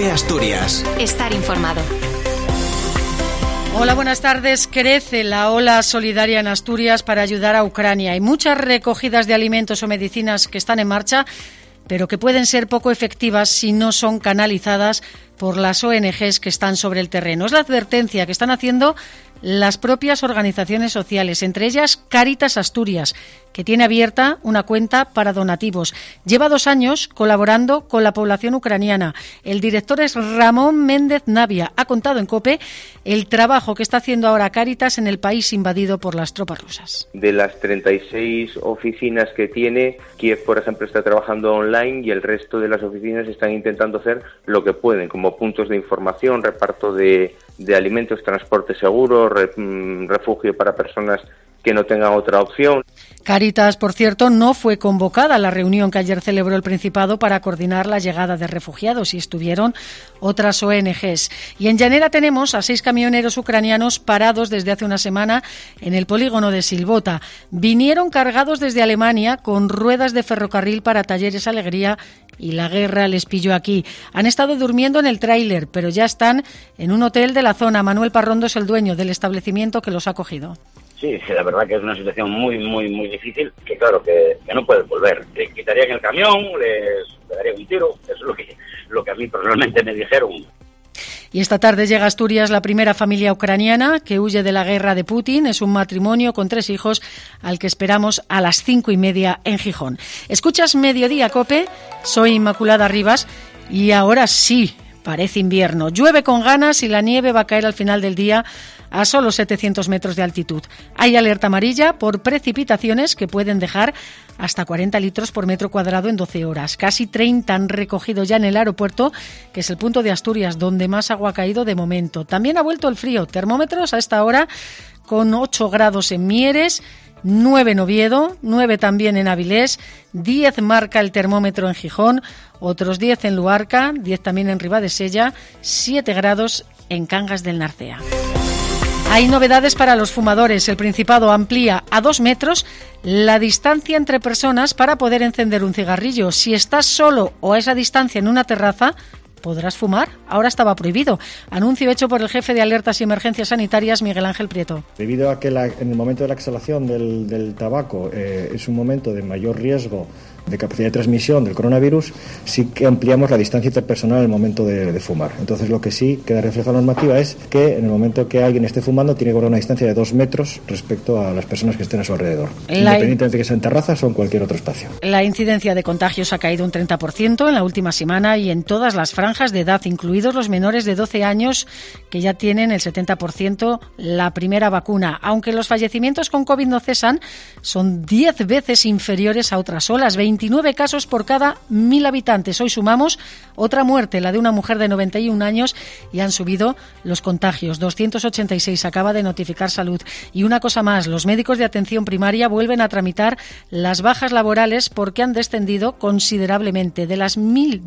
COPE Asturias. Estar informado. Hola, buenas tardes. Crece la ola solidaria en Asturias para ayudar a Ucrania. Hay muchas recogidas de alimentos o medicinas que están en marcha, pero que pueden ser poco efectivas si no son canalizadas por las ONGs que están sobre el terreno. Es la advertencia que están haciendo las propias organizaciones sociales, entre ellas Cáritas Asturias, que tiene abierta una cuenta para donativos. Lleva 2 años colaborando con la población ucraniana. El director es Ramón Méndez Navia. Ha contado en COPE el trabajo que está haciendo ahora Cáritas en el país invadido por las tropas rusas. De las 36 oficinas que tiene, Kiev, por ejemplo, está trabajando online y el resto de las oficinas están intentando hacer lo que pueden, como puntos de información, reparto de alimentos, transporte seguro, refugio para personas que no tengan otra opción. Cáritas, por cierto, no fue convocada a la reunión que ayer celebró el Principado para coordinar la llegada de refugiados, y estuvieron otras ONGs. Y en Llanera tenemos a 6 camioneros ucranianos parados desde hace una semana en el polígono de Silvota. Vinieron cargados desde Alemania con ruedas de ferrocarril para Talleres Alegría y la guerra les pilló aquí. Han estado durmiendo en el tráiler, pero ya están en un hotel de la zona. Manuel Parrondo es el dueño del establecimiento que los ha acogido. Sí, la verdad que es una situación muy difícil, que claro, que no pueden volver. Les quitarían el camión, les pegarían un tiro, eso es lo que a mí personalmente me dijeron. Y esta tarde llega a Asturias la primera familia ucraniana que huye de la guerra de Putin. Es un matrimonio con 3 hijos al que esperamos a las 5:30 en Gijón. Escuchas Mediodía COPE, soy Inmaculada Rivas y ahora sí, parece invierno. Llueve con ganas y la nieve va a caer al final del día a solo 700 metros de altitud. Hay alerta amarilla por precipitaciones que pueden dejar hasta 40 litros por metro cuadrado en 12 horas. Casi 30 han recogido ya en el aeropuerto, que es el punto de Asturias donde más agua ha caído de momento. También ha vuelto el frío. Termómetros a esta hora con 8 grados en Mieres, 9 en Oviedo, 9 también en Avilés, 10 marca el termómetro en Gijón, otros 10 en Luarca, 10 también en Ribadesella, 7 grados en Cangas del Narcea. Hay novedades para los fumadores. El Principado amplía a 2 metros la distancia entre personas para poder encender un cigarrillo. Si estás solo o a esa distancia en una terraza, podrás fumar. Ahora estaba prohibido. Anuncio hecho por el jefe de Alertas y Emergencias Sanitarias, Miguel Ángel Prieto. Debido a que en el momento de la exhalación del tabaco es un momento de mayor riesgo de capacidad de transmisión del coronavirus, sí que ampliamos la distancia interpersonal en el momento de fumar. Entonces, lo que sí queda reflejado en la normativa es que en el momento que alguien esté fumando tiene que guardar una distancia de 2 metros respecto a las personas que estén a su alrededor, independientemente de que sea en terrazas o en cualquier otro espacio. La incidencia de contagios ha caído un 30% en la última semana y en todas las franjas de edad, incluidos los menores de 12 años que ya tienen el 70% la primera vacuna. Aunque los fallecimientos con COVID no cesan, son 10 veces inferiores a otras olas, 29 casos por cada 1.000 habitantes. Hoy sumamos otra muerte, la de una mujer de 91 años, y han subido los contagios. 286 acaba de notificar Salud. Y una cosa más, los médicos de atención primaria vuelven a tramitar las bajas laborales porque han descendido considerablemente de las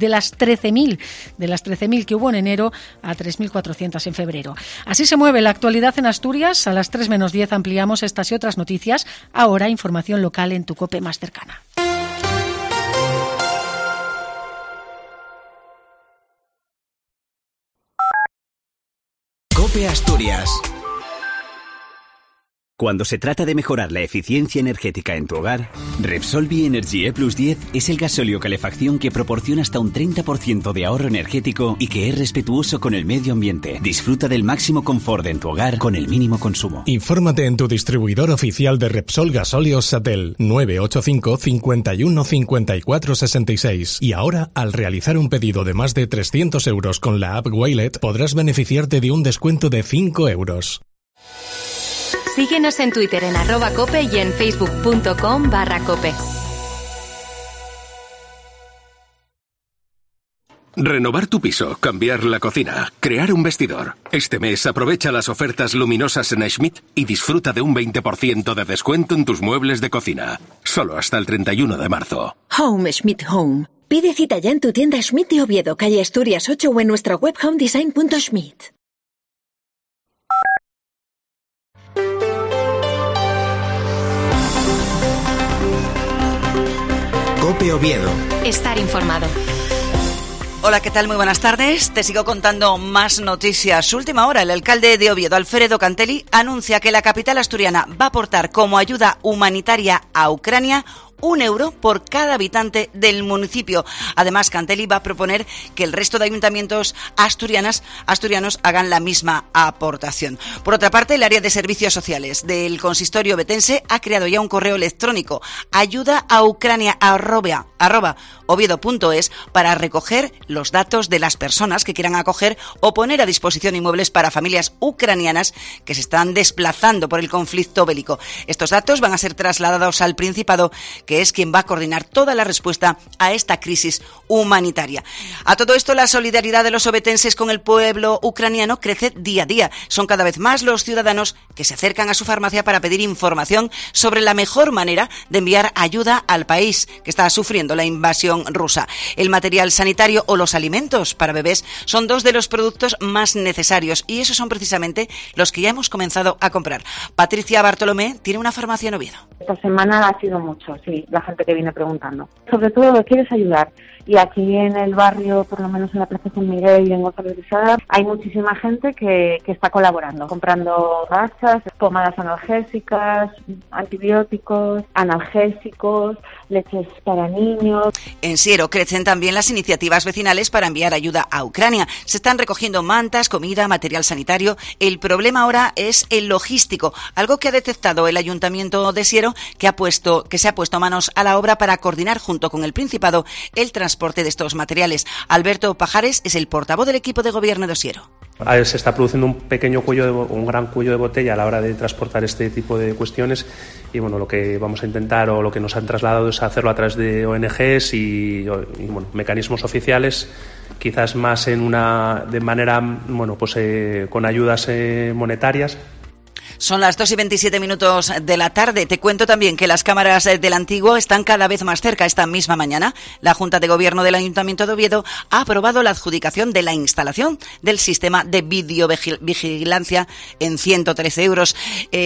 13.000 que hubo en enero a 3.400 en febrero. Así se mueve la actualidad en Asturias. A las 3 menos 10 ampliamos estas y otras noticias. Ahora información local en tu COPE más cercana. COPE Asturias. Cuando se trata de mejorar la eficiencia energética en tu hogar, Repsol Bienergy E+10 es el gasóleo calefacción que proporciona hasta un 30% de ahorro energético y que es respetuoso con el medio ambiente. Disfruta del máximo confort en tu hogar con el mínimo consumo. Infórmate en tu distribuidor oficial de Repsol Gasóleos Satel 985 51 54 66. Y ahora, al realizar un pedido de más de 300 euros con la app Waylet, podrás beneficiarte de un descuento de 5 euros. Síguenos en Twitter en @cope y en facebook.com/cope. Renovar tu piso, cambiar la cocina, crear un vestidor. Este mes aprovecha las ofertas luminosas en Schmidt y disfruta de un 20% de descuento en tus muebles de cocina. Solo hasta el 31 de marzo. Home Schmidt Home. Pide cita ya en tu tienda Schmidt de Oviedo, calle Asturias 8 o en nuestra web homedesign.schmidt. COPE Oviedo. Estar informado. Hola, ¿qué tal? Muy buenas tardes. Te sigo contando más noticias. Última hora, el alcalde de Oviedo, Alfredo Cantelli, anuncia que la capital asturiana va a aportar como ayuda humanitaria a Ucrania €1 por cada habitante del municipio. Además, Cantelli va a proponer que el resto de ayuntamientos asturianos hagan la misma aportación. Por otra parte, el área de servicios sociales del consistorio ovetense ha creado ya un correo electrónico, ayudaucrania@oviedo.es, para recoger los datos de las personas que quieran acoger o poner a disposición inmuebles para familias ucranianas que se están desplazando por el conflicto bélico. Estos datos van a ser trasladados al Principado, que es quien va a coordinar toda la respuesta a esta crisis humanitaria. A todo esto, la solidaridad de los ovetenses con el pueblo ucraniano crece día a día. Son cada vez más los ciudadanos que se acercan a su farmacia para pedir información sobre la mejor manera de enviar ayuda al país que está sufriendo la invasión rusa. El material sanitario o los alimentos para bebés son dos de los productos más necesarios, y esos son precisamente los que ya hemos comenzado a comprar. Patricia Bartolomé tiene una farmacia en Oviedo. Esta semana ha sido mucho, sí, la gente que viene preguntando. Sobre todo, ¿quieres ayudar? Y aquí en el barrio, por lo menos en la Plaza San Miguel y en González de Sada, hay muchísima gente que está colaborando, comprando gasas, pomadas analgésicas, antibióticos, analgésicos, leches para niños. En Siero crecen también las iniciativas vecinales para enviar ayuda a Ucrania. Se están recogiendo mantas, comida, material sanitario. El problema ahora es el logístico, algo que ha detectado el Ayuntamiento de Siero, que se ha puesto manos a la obra para coordinar junto con el Principado el transporte de estos materiales. Alberto Pajares es el portavoz del equipo de gobierno de Siero. Se está produciendo un gran cuello de botella a la hora de transportar este tipo de cuestiones, y bueno, lo que vamos a intentar, o lo que nos han trasladado, es hacerlo a través de ONGs y mecanismos oficiales, quizás más de manera con ayudas monetarias. Son las 2:27 de la tarde. Te cuento también que las cámaras del Antiguo están cada vez más cerca. Esta misma mañana, la Junta de Gobierno del Ayuntamiento de Oviedo ha aprobado la adjudicación de la instalación del sistema de videovigilancia en €113.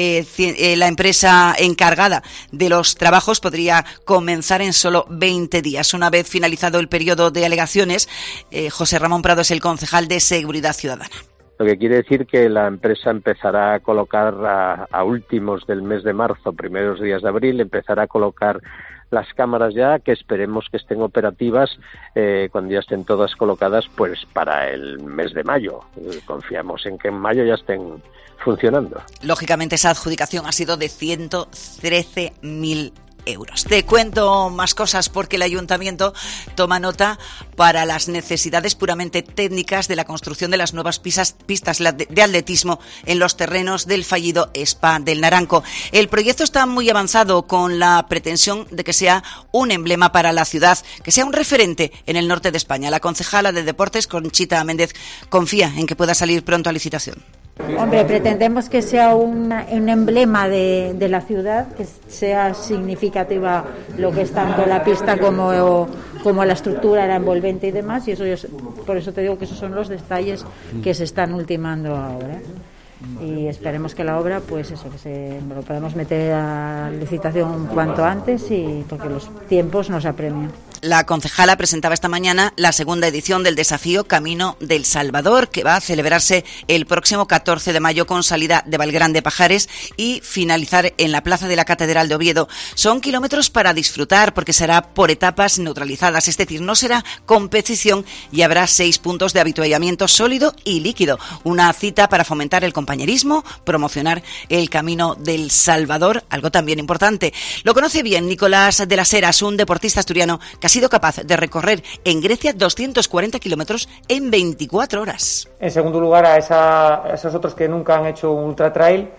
La empresa encargada de los trabajos podría comenzar en solo 20 días. Una vez finalizado el periodo de alegaciones, José Ramón Prado es el concejal de Seguridad Ciudadana. Lo que quiere decir que la empresa empezará a colocar a últimos del mes de marzo, primeros días de abril, empezará a colocar las cámaras ya, que esperemos que estén operativas cuando ya estén todas colocadas, pues para el mes de mayo. Confiamos en que en mayo ya estén funcionando. Lógicamente, esa adjudicación ha sido de 113.000 euros. Te cuento más cosas porque el Ayuntamiento toma nota para las necesidades puramente técnicas de la construcción de las nuevas pistas de atletismo en los terrenos del fallido Spa del Naranco. El proyecto está muy avanzado, con la pretensión de que sea un emblema para la ciudad, que sea un referente en el norte de España. La concejala de Deportes, Conchita Méndez, confía en que pueda salir pronto a licitación. Hombre, pretendemos que sea un emblema de la ciudad, que sea significativa lo que es tanto la pista como la estructura, la envolvente y demás, y por eso te digo que esos son los detalles que se están ultimando ahora. Y esperemos que la obra, pues eso, que lo podamos meter a licitación cuanto antes, y porque los tiempos nos apremian. La concejala presentaba esta mañana la segunda edición del desafío Camino del Salvador, que va a celebrarse el próximo 14 de mayo con salida de Valgrande Pajares y finalizar en la Plaza de la Catedral de Oviedo. Son kilómetros para disfrutar, porque será por etapas neutralizadas, es decir, no será competición, y habrá 6 puntos de avituallamiento sólido y líquido. Una cita para fomentar el compañerismo, promocionar el Camino del Salvador, algo también importante. Lo conoce bien Nicolás de las Heras, un deportista asturiano que ha sido capaz de recorrer en Grecia 240 kilómetros en 24 horas. En segundo lugar, a esos otros que nunca han hecho un ultra trail,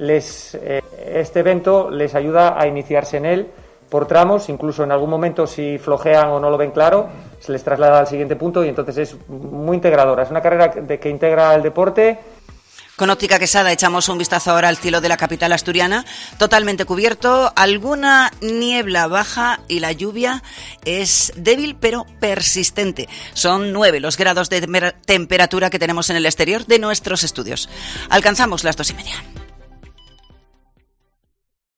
este evento les ayuda a iniciarse en él por tramos. Incluso en algún momento, si flojean o no lo ven claro, se les traslada al siguiente punto, y entonces es muy integradora. Es una carrera que integra el deporte. Con Óptica Quesada echamos un vistazo ahora al cielo de la capital asturiana, totalmente cubierto, alguna niebla baja y la lluvia es débil pero persistente. Son 9 los grados de temperatura que tenemos en el exterior de nuestros estudios. Alcanzamos las 2:30.